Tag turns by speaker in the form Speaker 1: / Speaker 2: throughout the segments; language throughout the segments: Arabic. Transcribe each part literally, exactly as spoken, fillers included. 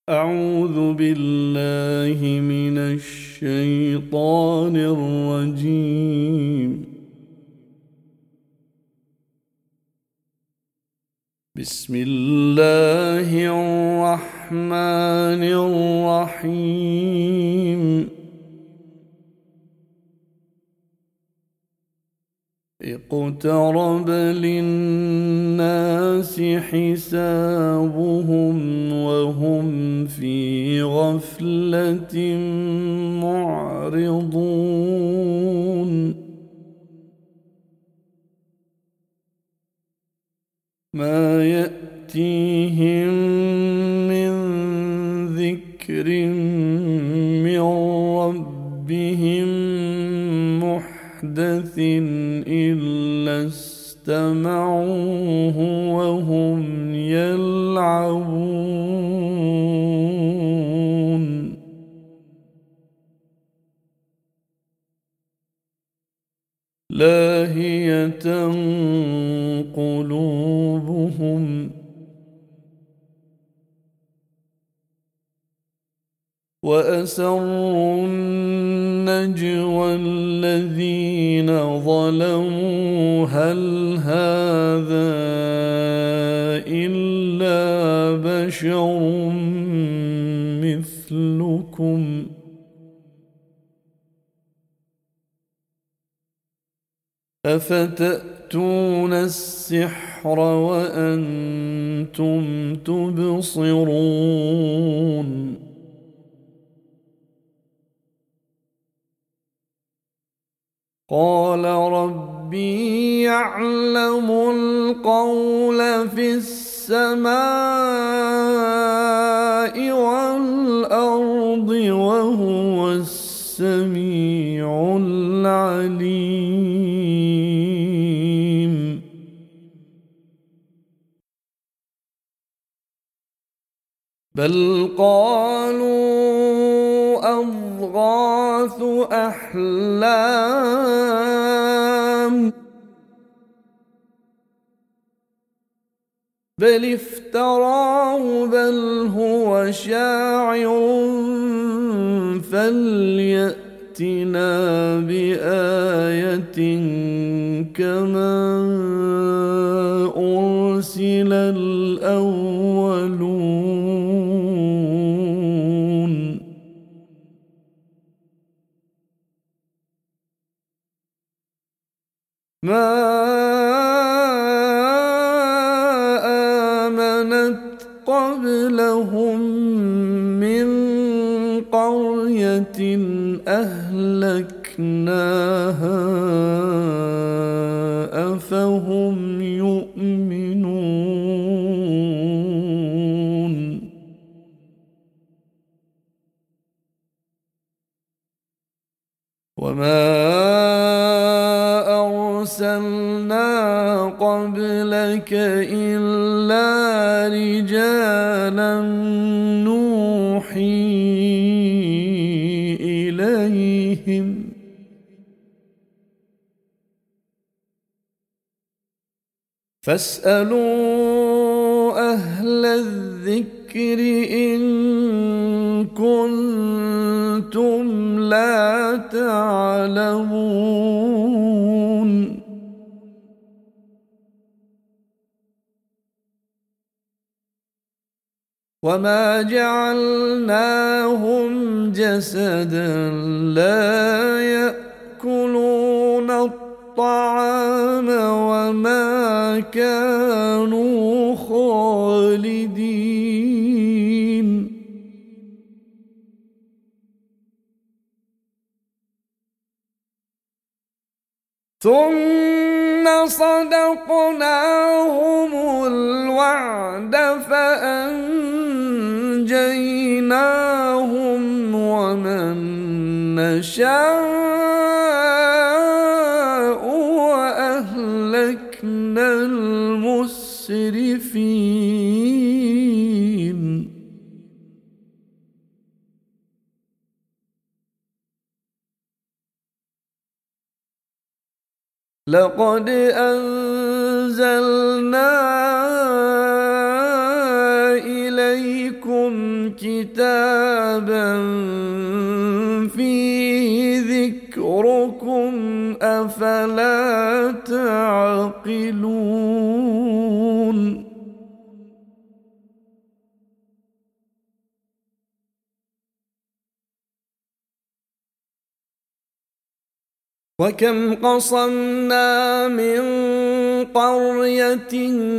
Speaker 1: أعوذ بالله من الشيطان الرجيم. بسم الله الرحمن الرحيم. اقترب للناس حسابهم وهم في غفلة معرضون. ما يأتيهم من ذكر من ربهم محدث إلا استمعوه وهم يلعبون. لاهية قلوبهم وأسروا النجوى الذين ظلموا هل هذا إلا بشر مثلكم أفتأتون السحر وأنتم تبصرون. قال ربي يعلم القول في السماء والأرض وهو السميع العليم. بل قالوا أضغاث أحلام بل افتراه بل هو شاعر فليأتنا بآية كما أرسل الأولون. ما آمنت قبلهم من قرية أهلكناها أفهم يؤمنون. وما أرسلنا قبلك إلا رجالا نوحي إليهم فاسألوا أهل الذكر إن كنتم لا تعلمون. وما جعلناهم جسدا لا يأكلون الطعام وما كانوا خالدين. ثم صدقناهم الوعد فأنجيناهم ومن نشاء وأهلكنا المسرفين. لقد أنزلنا إليكم كتابا فيه ذكركم أفلا تعقلون وكم قصمنا من قرية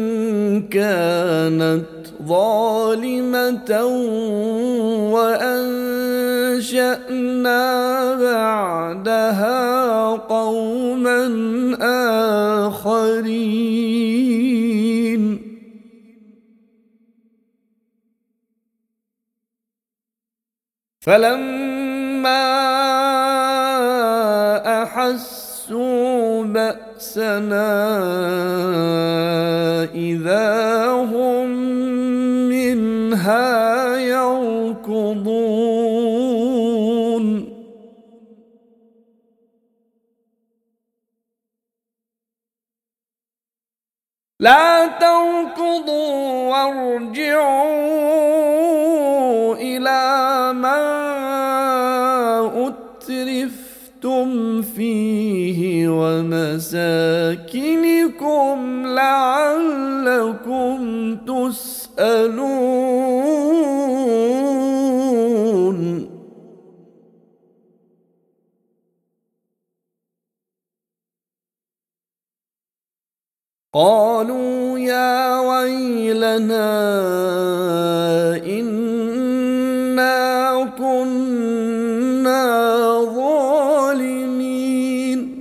Speaker 1: كانت ظالمة وأنشأنا بعدها قوما آخرين فلما أحسوا بأسنا إذا هم منها يركضون لا تركضوا وارجعوا إلى ما أترفتم فيه ومساكنكم لعلكم تسألون قالوا يا ويلنا إنا كنا ظالمين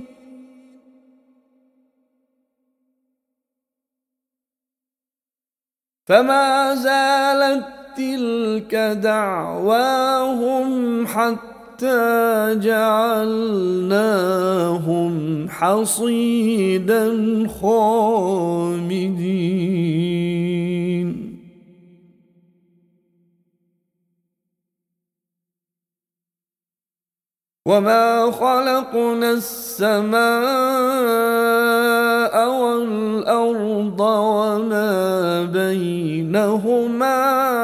Speaker 1: فما زالت تلك دعواهم حتى حتى جعلناهم حصيدا خامدين وما خلقنا السماء والأرض وما بينهما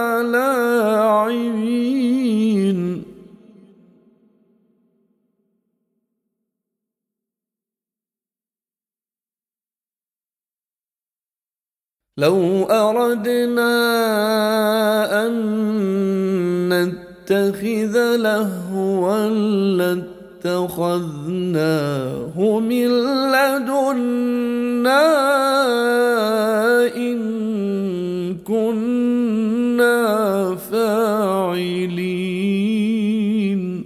Speaker 1: لاعبين لو أردنا أن نتخذ لهوا لاتخذناه من لدنا إن كنا فاعلين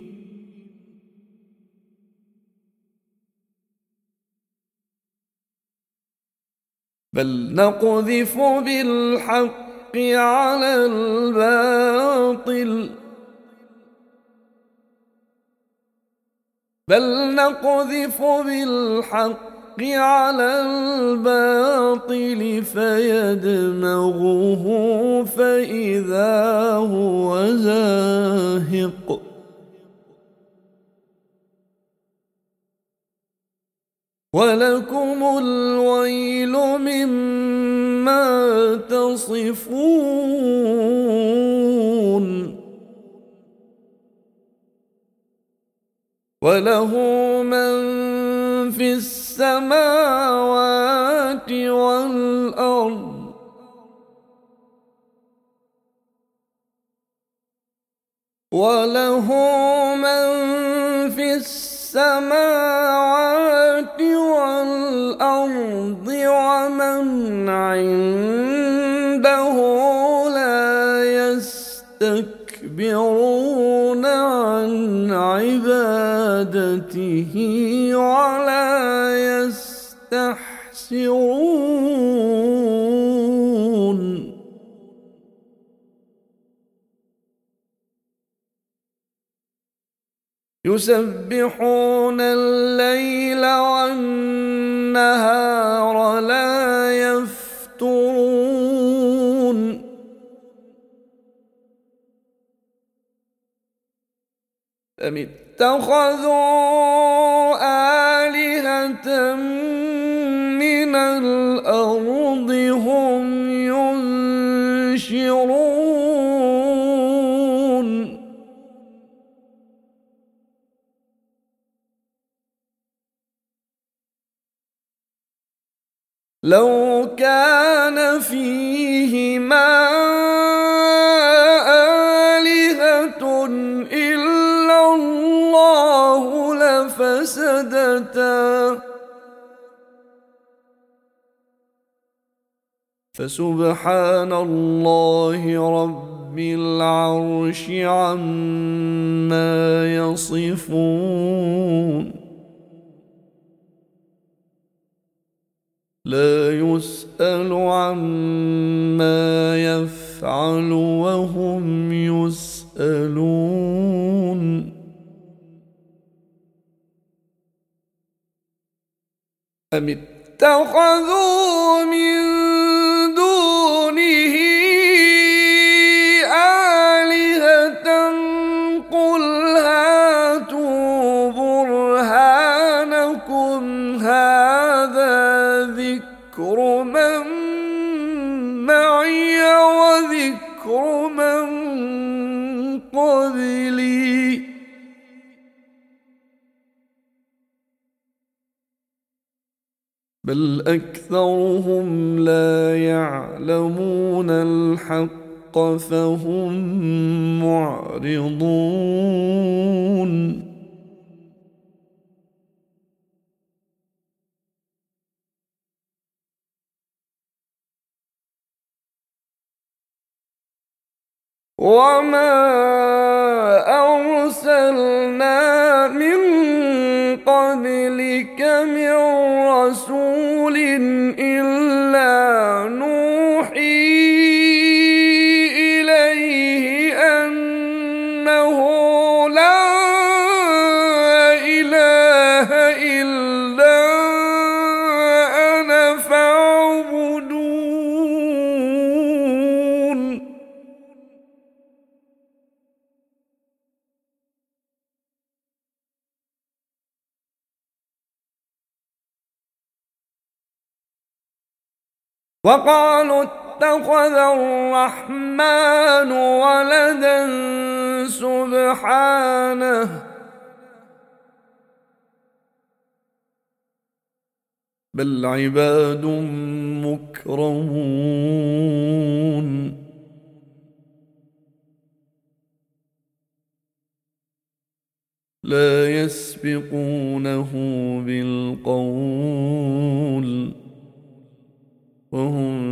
Speaker 1: بل نقذف بالحق على الباطل بل نقذف بالحق على الباطل فيدمغه فإذا هو زاهق ولكم الويل مما تصفون وله من في السماوات والأرض وله من في السماوات والأرض ومن عنده لا يستكبرون عن عبادته ولا يستحسرون يسبحون الليل والنهار لا يفترون أم اتخذوا آلهة من الأرض هم ينشرون لو كان فيهما آلهة إلا الله لفسدتا فسبحان الله رب العرش عما يصفون لا يسأل عما يفعل وهم يسألون أم اتخذوا من دونه آلهة قل هاتوا برهانكم هذا ذكر من معي وذكر من قبلي بل أكثرهم لا يعلمون الحق فهم معرضون وما أرسلنا من قبلك من رسول إلا نوحي إليه أنه لا إله إلا أنا فاعبدون وقالوا اتخذ الرحمن ولدا سبحانه بل عباد مكرمون لا يسبقونه بالقول وهم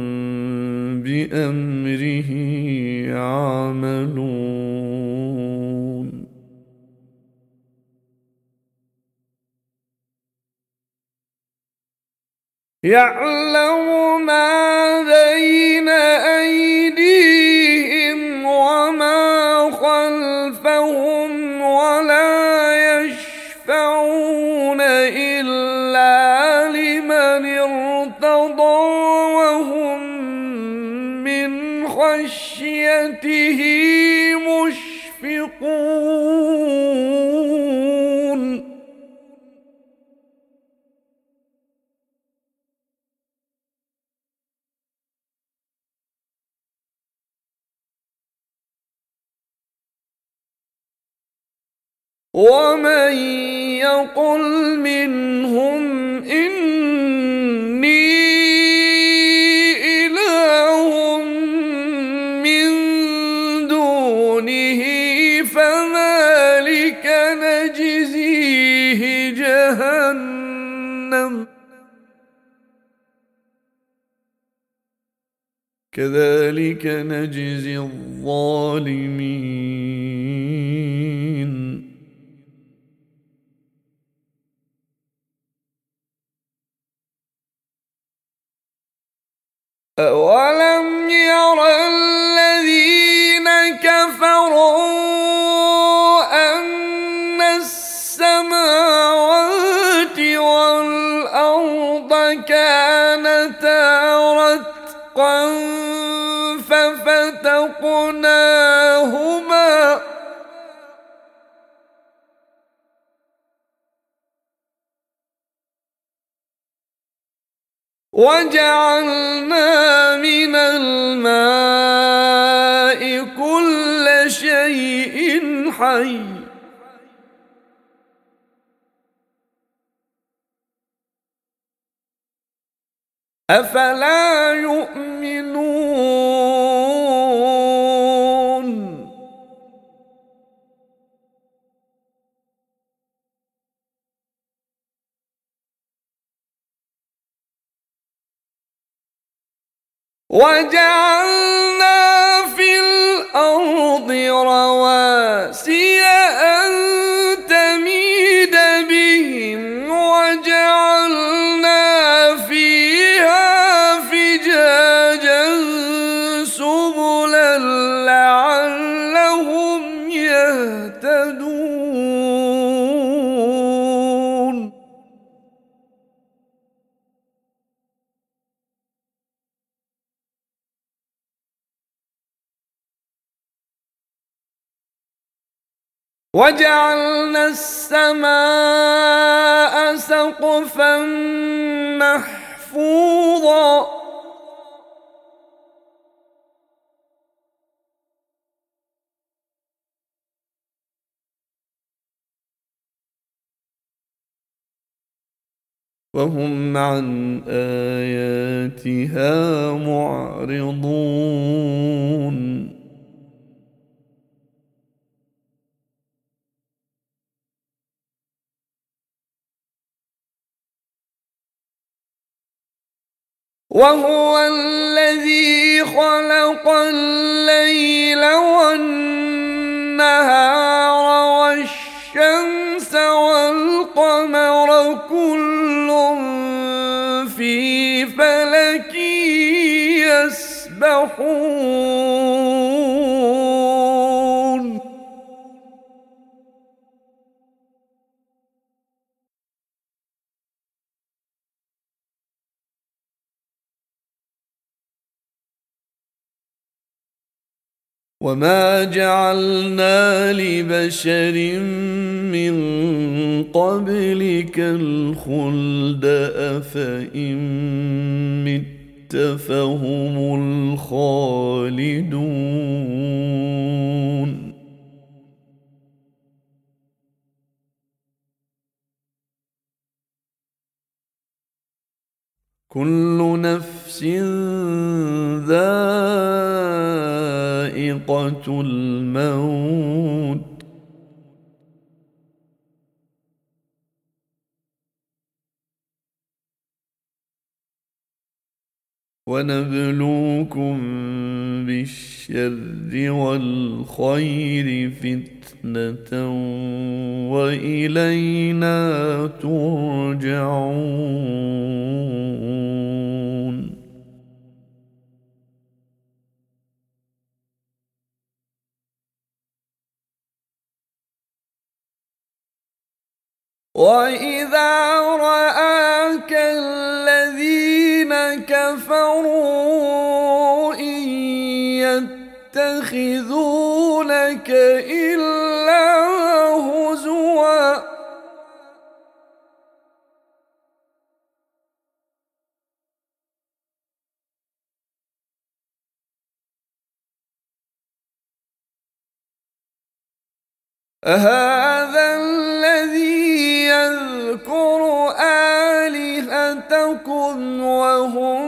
Speaker 1: بأمره يعملون يعلم ما بين أيديهم وما خلفهم ولا يشفعون إلا لمن ارتضى وهم من خشيته مشفقون ومن يقل منهم إني إله من دونه فذلك نجزيه جهنم كذلك نجزي الظالمين أولم ير الذين كفروا أن السماوات والأرض كانتا رتقا ففتقناهما وجعلنا من الماء كل شيء حي أفلا يؤمنون وجعلنا في الأرض رواسي أن تميد بهم وجعلنا فيها فجاجا سبلا لعلهم يهتدون وجعلنا السماء سقفا محفوظا وهم عن آياتها معرضون وهو الذي خلق الليل والنهار والشمس والقمر كل في فلك يسبحون وما جعلنا لبشر من قبلك الخلد أفإن مت فهم الخالدون كل نفس ذائقة الموت ونبلوكم بالشر والخير فتنة وإلينا ترجعون وإذا رآك الذين كفروا إن يتخذونك إلا هزوا أهذا الذي يذكر آلهتكم وهم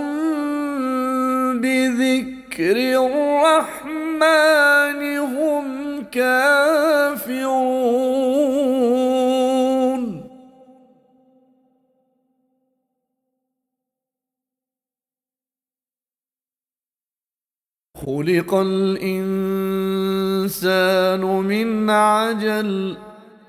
Speaker 1: بذكر الرحمن هم كافرون خلق الإنسان من عجل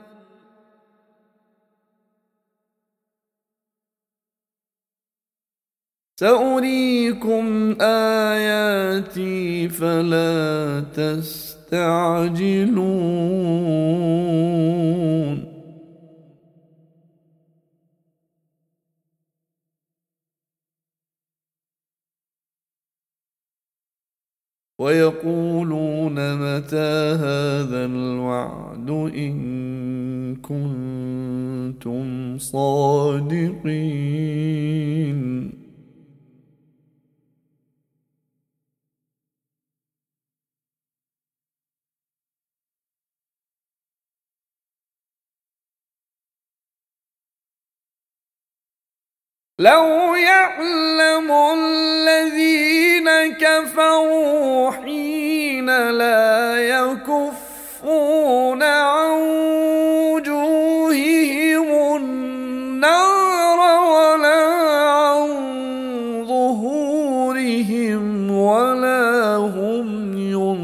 Speaker 1: سأريكم آياتي فلا تستعجلون ويقولون متى هذا الوعد إن كنتم صادقين لو يعلم الذين كفروا حين لا يكفون عن وجوههم النار ولا عن ظهورهم ولا هم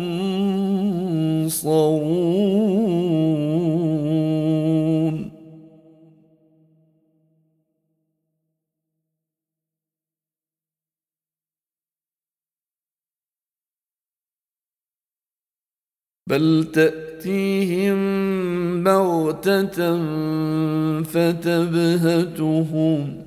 Speaker 1: ينصرون. بل تأتيهم بغتة فتبهتهم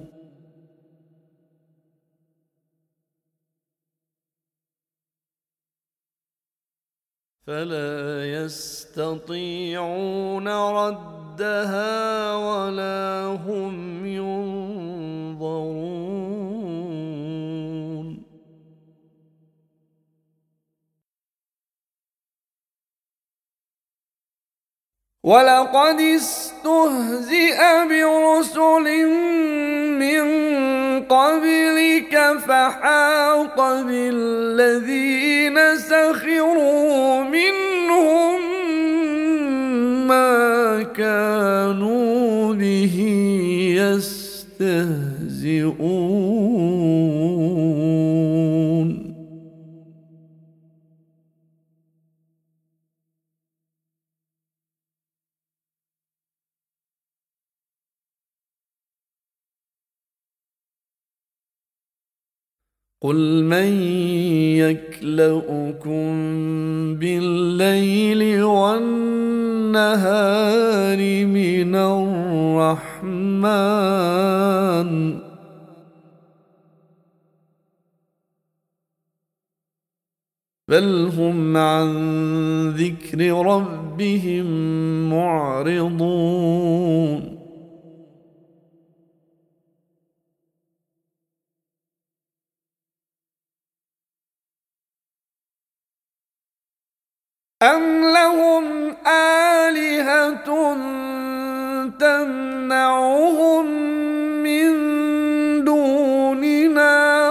Speaker 1: فلا يستطيعون ردها ولا هم ينظرون. ولقد استهزئ برسل من قبلك فحاق بالذين سخروا منهم ما كانوا به يستهزئون. قل من يكلؤكم بالليل والنهار من الرحمن بل هم عن ذكر ربهم معرضون. أم لهم آلهة تمنعهم من دوننا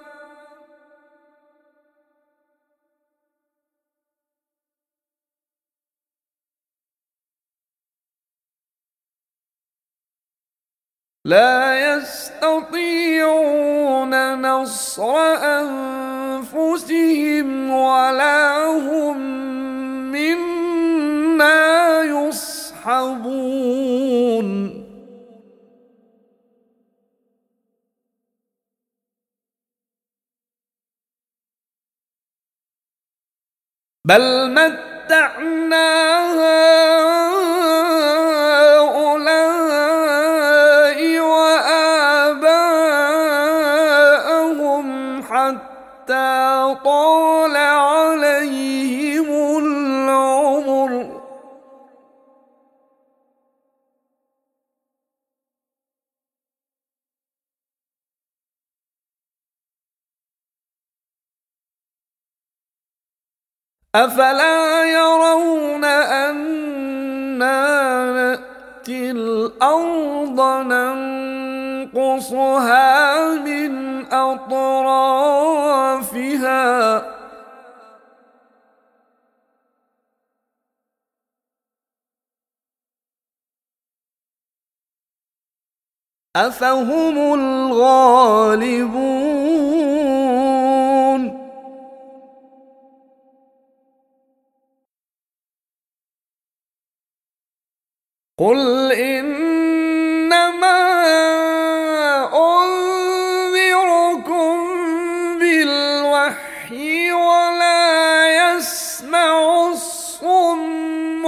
Speaker 1: لا يستطيعون نصر أنفسهم ولا هم منا يصحبون. بل متعنا هؤلاء وآباءهم حتى طال عليهم العمر أفلا يرون أنا نأتي الأرض ننقصها من أطرافها أفهم الغالبون. قل إنما أنذركم بالوحي ولا يسمع الصم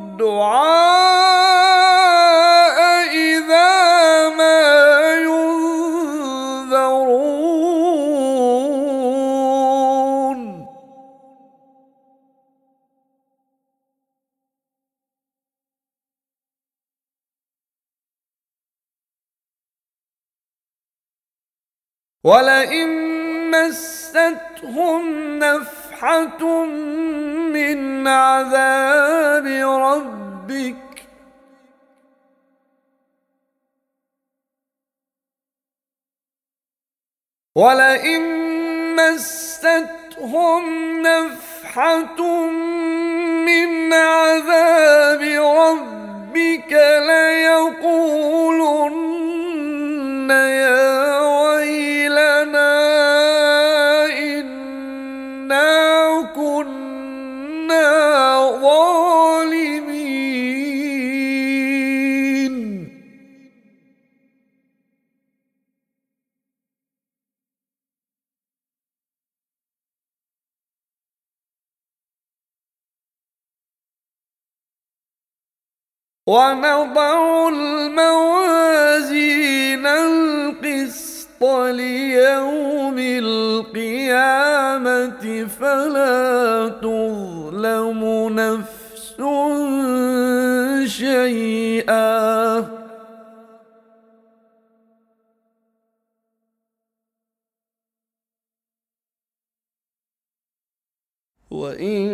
Speaker 1: الدعاء إذا ما ينذرون. ولئن مستهم نفحة من عذاب ربك ولئن مستهم نفحة من عذاب ربك ليقولن يا ويلنا إنا كنا ظالمين. ونضع الموازين القسط ليوم القيامة فلا تظلم نفس شيئا وإن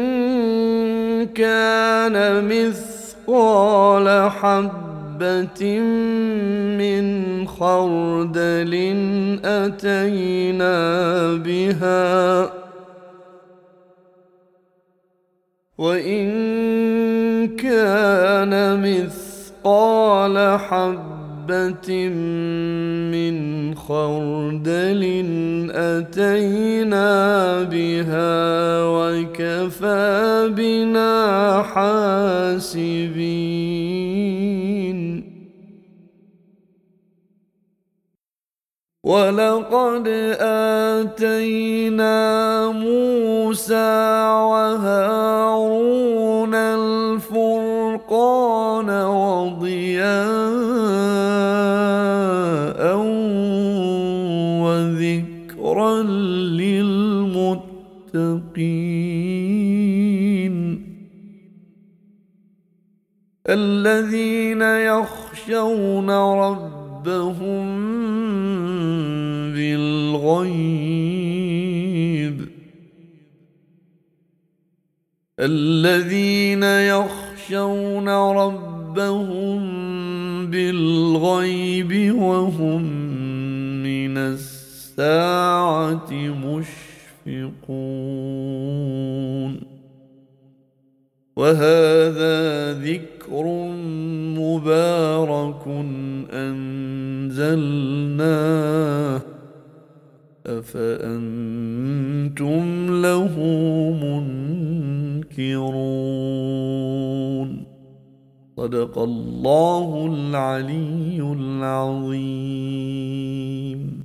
Speaker 1: كان مثقال حبة من خردل أتينا بها وإن كان مثقال حبة من خردل أتينا بها وكفى بنا حاسبين. ولقد آتينا موسى وهارون الفرقان وضياء وذكرا للمتقين الذين يخشون ربهم بالغيب الذين يخشون ربهم بالغيب وهم من الساعة مشفقون. وهذا ذكر مبارك أنزلناه أفأنتم له منكرون. صدق الله العلي العظيم.